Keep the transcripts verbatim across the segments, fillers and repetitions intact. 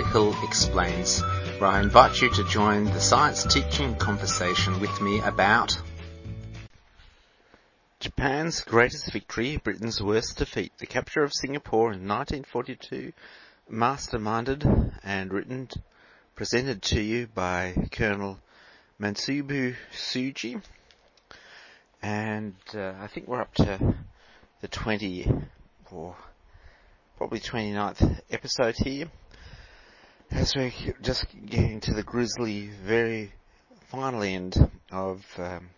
Hill Explains, where I invite you to join the science teaching conversation with me about Japan's greatest victory, Britain's worst defeat, the capture of Singapore in nineteen forty-two, masterminded and written, presented to you by Colonel Mansubu Tsuji. And uh, I think we're up to the twenty, or probably twenty-ninth episode here, as we're just getting to the grisly, very final end of, um,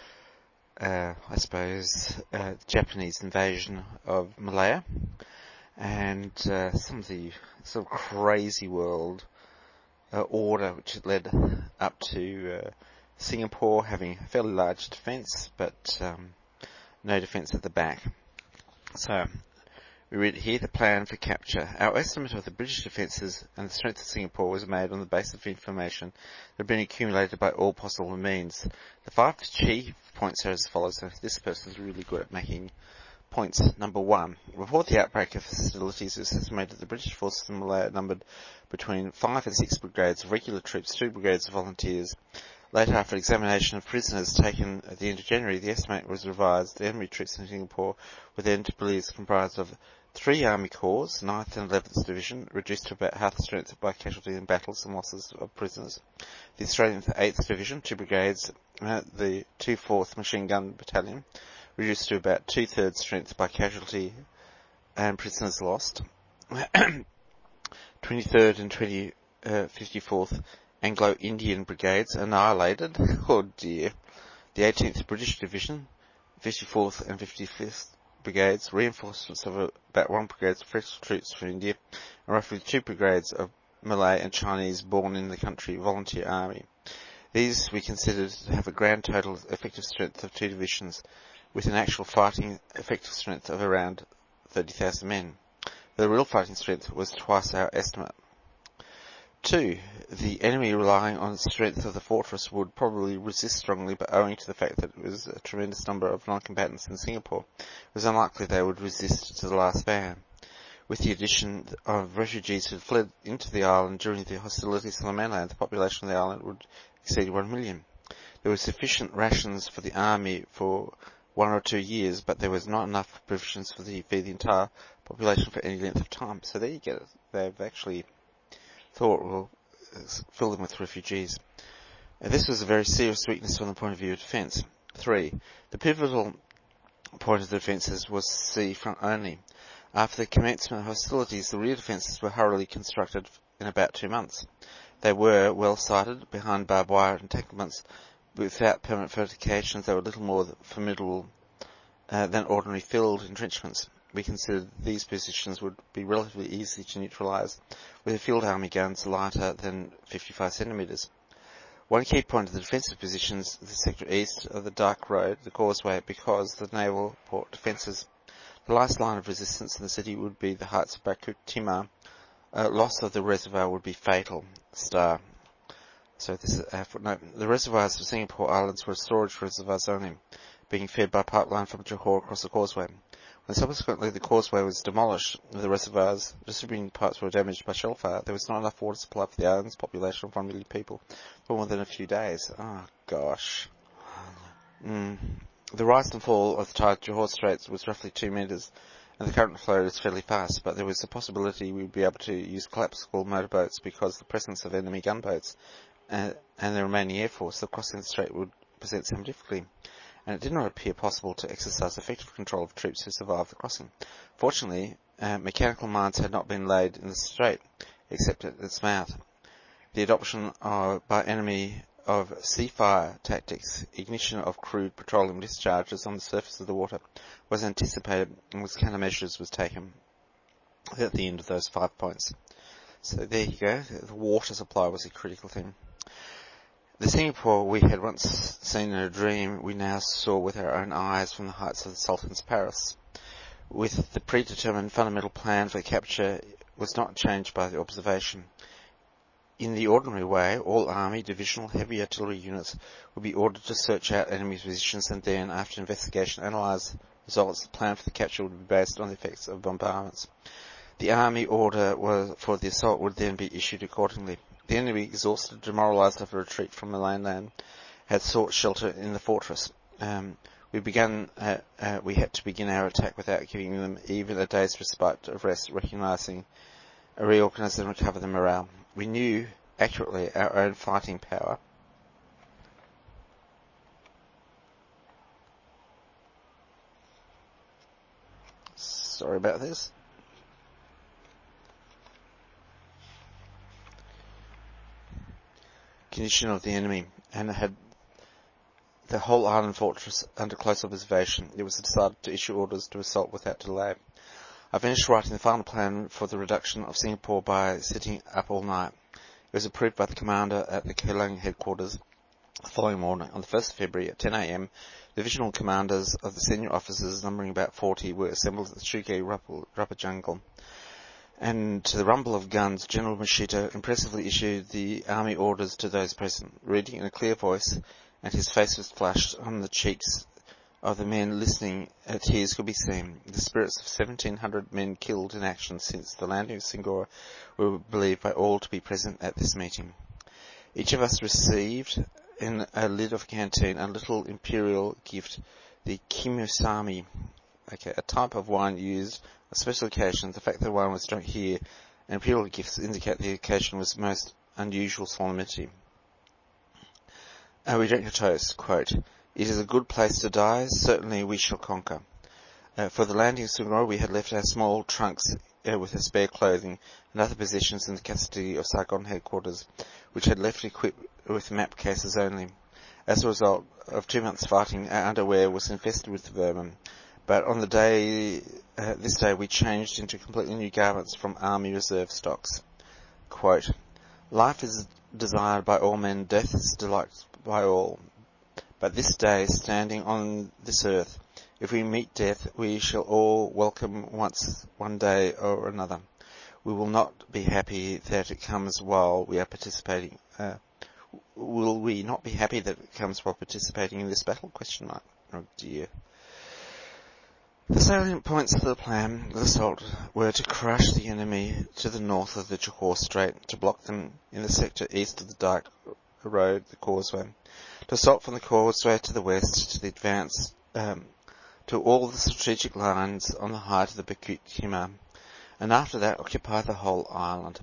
uh, I suppose, uh, Japanese invasion of Malaya, and uh, some of the sort of crazy world uh, order which had led up to uh, Singapore having a fairly large defence, but um, no defence at the back. So, we read here the plan for capture. Our estimate of the British defences and the strength of Singapore was made on the basis of information that had been accumulated by all possible means. The five chief points are as follows. So this person's really good at making points. Number one, before the outbreak of hostilities, it was estimated that the British forces in Malaya numbered between five and six brigades of regular troops, two brigades of volunteers. Later, after examination of prisoners taken at the end of January, the estimate was revised. The enemy troops in Singapore were then to be comprised of three Army Corps, ninth and eleventh Division, reduced to about half the strength by casualty in battles and losses of prisoners. The Australian eighth Division, two brigades, uh, the two fourth Machine Gun Battalion, reduced to about two-thirds strength by casualty and prisoners lost. twenty-third and twenty, uh, fifty-fourth Anglo-Indian Brigades annihilated. Oh dear. The eighteenth British Division, fifty-fourth and fifty-fifth Brigades, reinforcements of about one brigade of fresh troops from India, and roughly two brigades of Malay and Chinese born in the country volunteer army. These we considered to have a grand total effective strength of two divisions, with an actual fighting effective strength of around thirty thousand men. The real fighting strength was twice our estimate. Two, the enemy relying on the strength of the fortress would probably resist strongly, but owing to the fact that it was a tremendous number of non-combatants in Singapore, it was unlikely they would resist to the last man. With the addition of refugees who had fled into the island during the hostilities on the mainland, the population of the island would exceed one million. There were sufficient rations for the army for one or two years, but there was not enough provisions for the, feed the entire population for any length of time. So there you get it. They've actually thought, well, fill them with refugees. And this was a very serious weakness from the point of view of defence. Three, the pivotal point of the defences was sea front only. After the commencement of hostilities, the rear defences were hurriedly constructed in about two months. They were well sited behind barbed wire entanglements, without permanent fortifications. They were little more formidable uh, than ordinary field entrenchments. We considered these positions would be relatively easy to neutralise, with the field army guns lighter than fifty-five centimetres. One key point of the defensive positions is the sector east of the Dyke Road, the causeway, because the naval port defences. The last line of resistance in the city would be the heights of Bukit Timah. Uh, loss of the reservoir would be fatal. Star. So this is a footnote. The reservoirs of Singapore Islands were storage reservoirs only, being fed by pipeline from Johor across the causeway. When subsequently the causeway was demolished, the reservoirs, distributing pipes were damaged by shellfire, there was not enough water supply for the island's population of one million people for more than a few days. Oh, gosh. Mm. The rise and fall of the tide at Johor Straits was roughly two metres, and the current flow is fairly fast, but there was a possibility we would be able to use collapsible motorboats because the presence of enemy gunboats and, and the remaining air force, the crossing the strait would present some difficulty, and it did not appear possible to exercise effective control of troops who survived the crossing. Fortunately, uh, mechanical mines had not been laid in the strait, except at its mouth. The adoption of, by enemy of sea fire tactics, ignition of crude petroleum discharges on the surface of the water, was anticipated, and with countermeasures was taken at the end of those five points. So there you go. The water supply was a critical thing. The Singapore we had once seen in a dream, we now saw with our own eyes from the heights of the Sultan's Palace. With the predetermined fundamental plan for capture was not changed by the observation. In the ordinary way, all army, divisional, heavy artillery units would be ordered to search out enemy positions and then, after investigation, analyse results. The plan for the capture would be based on the effects of bombardments. The army order was for the assault would then be issued accordingly. The enemy, exhausted, demoralized after a retreat from the mainland, had sought shelter in the fortress. Um, we began. Uh, uh, we had to begin our attack without giving them even a day's respite of rest, recognizing, reorganize and recover the morale. We knew accurately our own fighting power. Sorry about this. Condition of the enemy, and had the whole island fortress under close observation. It was decided to issue orders to assault without delay. I finished writing the final plan for the reduction of Singapore by sitting up all night. It was approved by the commander at the Kelang headquarters the following morning. On the first of February at ten a.m, divisional commanders of the senior officers, numbering about forty, were assembled at the Shuge rubber jungle. And to the rumble of guns, General Machida impressively issued the army orders to those present, reading in a clear voice, and his face was flushed. On the cheeks of the men listening, uh, tears could be seen. The spirits of seventeen hundred men killed in action since the landing of Singapore were believed by all to be present at this meeting. Each of us received in a lid of a canteen a little imperial gift, the kimusami, okay, a type of wine used on special occasions. The fact that wine was drunk here and imperial gifts indicate the occasion was most unusual solemnity. Uh, we drank a toast, quote, "It is a good place to die, certainly we shall conquer." Uh, for the landing of Singapore, we had left our small trunks uh, with our spare clothing and other possessions in the custody of Saigon headquarters, which had left equipped with map cases only. As a result of two months fighting, our underwear was infested with vermin. But on the day, uh, this day, we changed into completely new garments from army reserve stocks. Quote, "Life is desired by all men, death is disliked by all. But this day, standing on this earth, if we meet death, we shall all welcome once, one day or another. We will not be happy that it comes while we are participating. Uh, will we not be happy that it comes while participating in this battle? Question mark. Oh dear. The salient points of the plan of the assault were to crush the enemy to the north of the Johor Strait, to block them in the sector east of the Dyke Road, the causeway, to assault from the causeway to the west, to the advance um, to all the strategic lines on the height of the Bukit Timah, and after that occupy the whole island.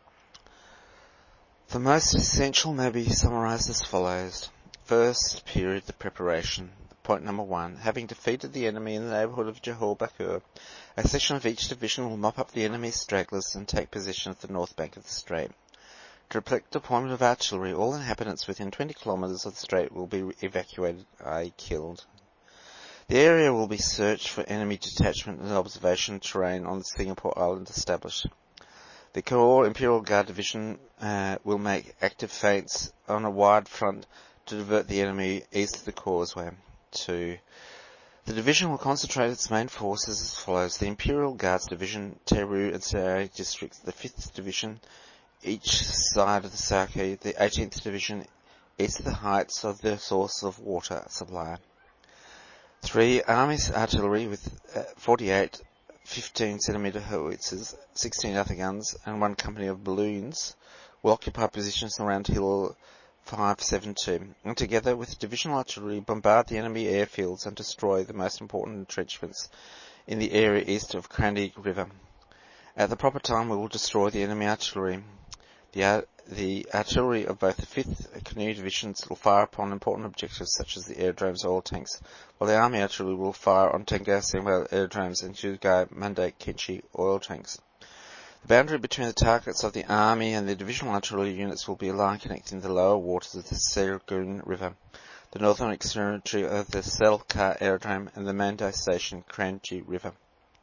The most essential may be summarized as follows. First period, the preparation. Point number one, having defeated the enemy in the neighbourhood of Johor Bahru, a section of each division will mop up the enemy's stragglers and take possession of the north bank of the strait. To reflect deployment of artillery, all inhabitants within twenty kilometres of the strait will be evacuated, that is killed. The area will be searched for enemy detachment and observation terrain on the Singapore Island established. The Corps Imperial Guard Division uh, will make active feints on a wide front to divert the enemy east of the causeway. Two. The division will concentrate its main forces as follows. The Imperial Guards Division, Teru and Serai districts, the fifth Division, each side of the Saki, the eighteenth Division, east of the heights of the source of water supply. Three. Army's artillery with uh, forty-eight fifteen centimetre howitzers, sixteen other guns, and one company of balloons will occupy positions around Hill five seven two, and together with divisional artillery bombard the enemy airfields and destroy the most important entrenchments in the area east of Krandig River. At the proper time we will destroy the enemy artillery. The, uh, the artillery of both the fifth Canoe divisions will fire upon important objectives such as the aerodromes oil tanks, while the army artillery will fire on Tengah Sembawang aerodromes and Jugai Mandai Kenchi oil tanks. The boundary between the targets of the army and the divisional artillery units will be a line connecting the lower waters of the Serangoon River, the northern extremity of the Selkar aerodrome, and the Mandai station, Kranji River.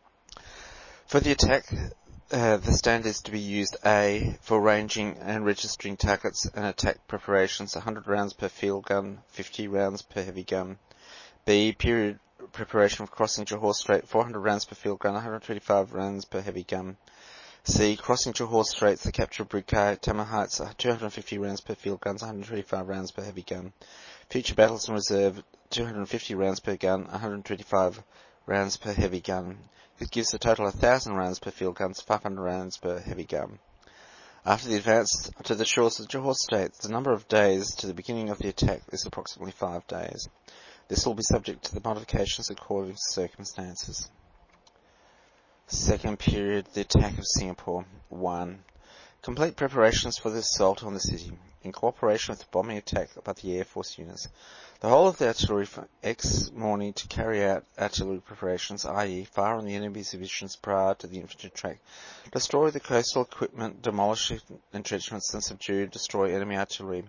For the attack, uh, the stand is to be used A, for ranging and registering targets and attack preparations, one hundred rounds per field gun, fifty rounds per heavy gun. B, period preparation of crossing Johor Strait, four hundred rounds per field gun, one hundred twenty-five rounds per heavy gun. C. Crossing Johor Straits, the capture of Brigade, Tamar Heights, two hundred fifty rounds per field guns, one hundred twenty-five rounds per heavy gun. Future battles in reserve, two hundred fifty rounds per gun, one hundred twenty-five rounds per heavy gun. It gives a total of one thousand rounds per field gun, five hundred rounds per heavy gun. After the advance to the shores of Johor Strait, the number of days to the beginning of the attack is approximately five days. This will be subject to the modifications according to circumstances. Second period, the attack of Singapore. one. Complete preparations for the assault on the city, in cooperation with the bombing attack by the Air Force units. The whole of the artillery from X morning to carry out artillery preparations, that is, fire on the enemy's divisions prior to the infantry attack. Destroy the coastal equipment, demolish entrenchments, and subdue, destroy enemy artillery.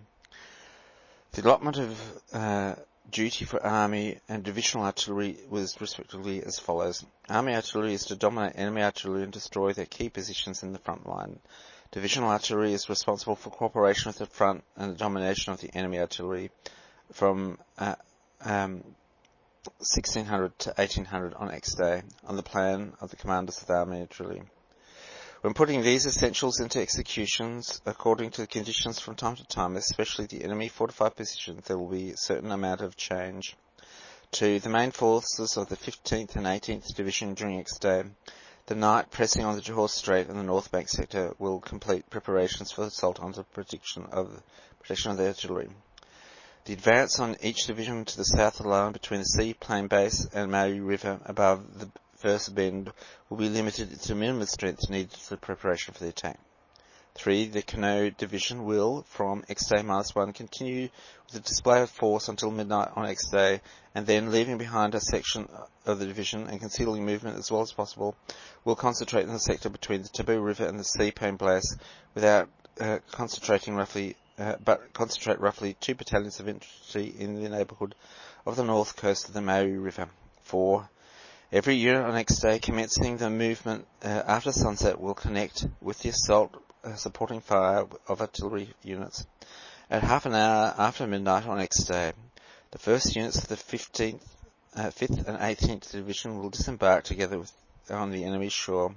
The allotment of uh, duty for Army and Divisional Artillery was respectively as follows. Army Artillery is to dominate enemy artillery and destroy their key positions in the front line. Divisional Artillery is responsible for cooperation with the front and the domination of the enemy artillery from uh, um, sixteen hundred to eighteen hundred on X day, on the plan of the commanders of the Army Artillery. When putting these essentials into executions, according to the conditions from time to time, especially the enemy fortified positions, there will be a certain amount of change. Two, the main forces of the fifteenth and eighteenth Division during X day, the night pressing on the Johor Strait and the North Bank sector, will complete preparations for the assault under protection of, protection of the artillery. The advance on each division to the south of the line between the Sea Plain Base and Maui River above the first bend will be limited to minimum strength needed for preparation for the attack. Three, the Kano Division will, from X day minus one, continue with the display of force until midnight on X day, and then, leaving behind a section of the division and concealing movement as well as possible, will concentrate in the sector between the Taboo River and the Sea Plain Base, without uh, concentrating roughly, uh, but concentrate roughly two battalions of infantry in the neighbourhood of the north coast of the Maui River. Four, every unit on X day commencing the movement uh, after sunset will connect with the assault uh, supporting fire of artillery units. At half an hour after midnight on X day, the first units of the fifteenth, uh, fifth and eighteenth Division will disembark together with, on the enemy's shore.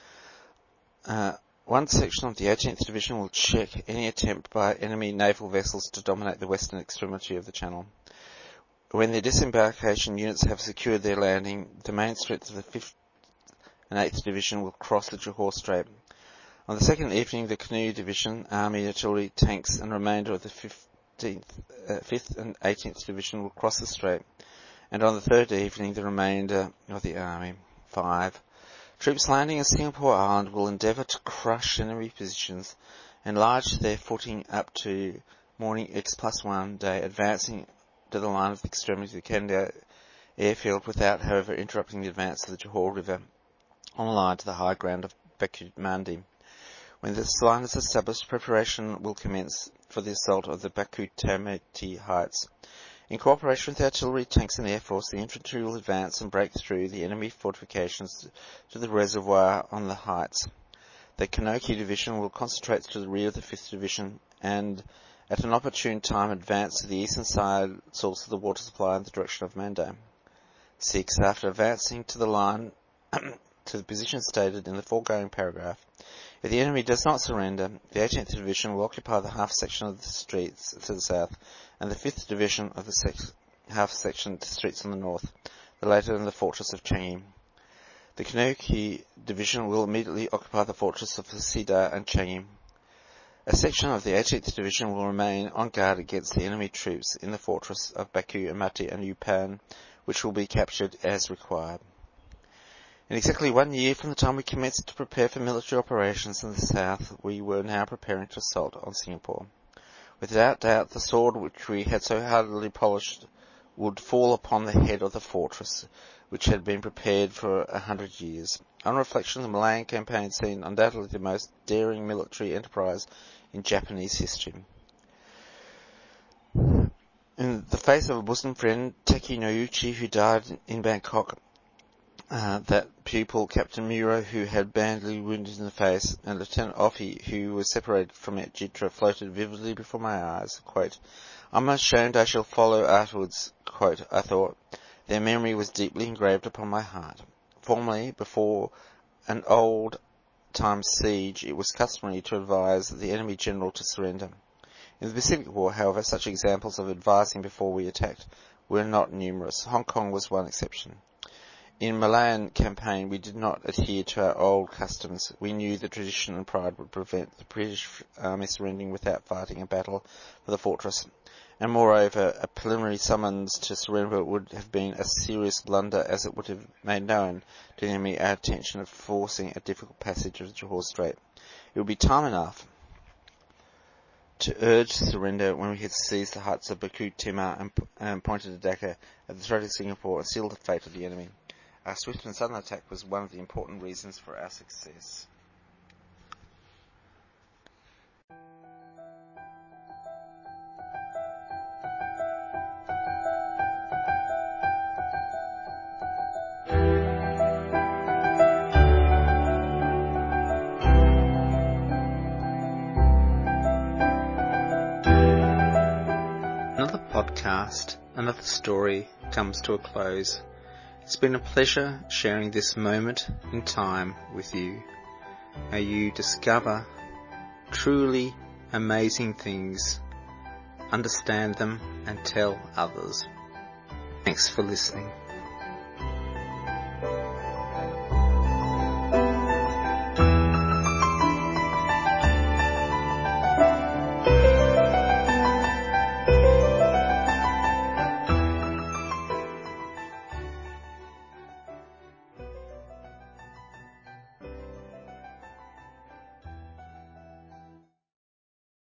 Uh, one section of the eighteenth Division will check any attempt by enemy naval vessels to dominate the western extremity of the channel. When the disembarkation units have secured their landing, the main strength of the fifth and eighth Division will cross the Johor Strait. On the second evening, the Canoe Division, Army, Artillery, Tanks, and remainder of the fifteenth, uh, fifth and eighteenth Division will cross the strait. And on the third evening, the remainder of the Army. Five. Troops landing at Singapore Island will endeavour to crush enemy positions, enlarge their footing up to morning X plus one day, advancing to the line of the extremity of the Candia airfield without, however, interrupting the advance of the Johor River on the line to the high ground of Baku Mandi. When this line is established, preparation will commence for the assault of the Baku Tamati Heights. In cooperation with the artillery, tanks and air force, the infantry will advance and break through the enemy fortifications to the reservoir on the heights. The Kanoki Division will concentrate to the rear of the fifth Division and, at an opportune time, advance to the eastern side source of the water supply in the direction of Mando. Six. After advancing to the line to the position stated in the foregoing paragraph, if the enemy does not surrender, the eighteenth Division will occupy the half section of the streets to the south, and the fifth Division of the sec- half section of the streets on the north, the latter in the fortress of Changi. The Kanoki Division will immediately occupy the fortress of Sida and Changi. A section of the eighteenth Division will remain on guard against the enemy troops in the fortress of Baku, Amati and Upan, which will be captured as required. In exactly one year from the time we commenced to prepare for military operations in the south, we were now preparing to assault on Singapore. Without doubt, the sword which we had so hardily polished would fall upon the head of the fortress, which had been prepared for a hundred years. On reflection, the Malayan campaign seemed undoubtedly the most daring military enterprise in Japanese history. In the face of a bosom friend, Taki Noyuchi, who died in Bangkok, Uh, that pupil, Captain Muro, who had badly wounded in the face, and Lieutenant Offie, who was separated from at Jitra, floated vividly before my eyes. Quote, I'm ashamed I shall follow afterwards, quote, I thought. Their memory was deeply engraved upon my heart. Formerly, before an old-time siege, it was customary to advise the enemy general to surrender. In the Pacific War, however, such examples of advising before we attacked were not numerous. Hong Kong was one exception. In Malayan campaign, we did not adhere to our old customs. We knew the tradition and pride would prevent the British army surrendering without fighting a battle for the fortress. And moreover, a preliminary summons to surrender would have been a serious blunder, as it would have made known to the enemy our intention of forcing a difficult passage of Johor Strait. It would be time enough to urge surrender when we had seized the huts of Baku Timur and, and pointed a dagger at the threat of Singapore and sealed the fate of the enemy. Our swift and sudden attack was one of the important reasons for our success. Another podcast, another story comes to a close. It's been a pleasure sharing this moment in time with you. May you discover truly amazing things, understand them, and tell others. Thanks for listening.